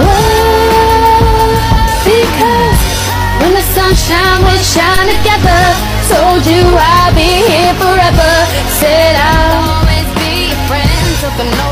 Because when the sunshine we shine together. Told you I'd be here forever. Said I'll always be your friend. Took an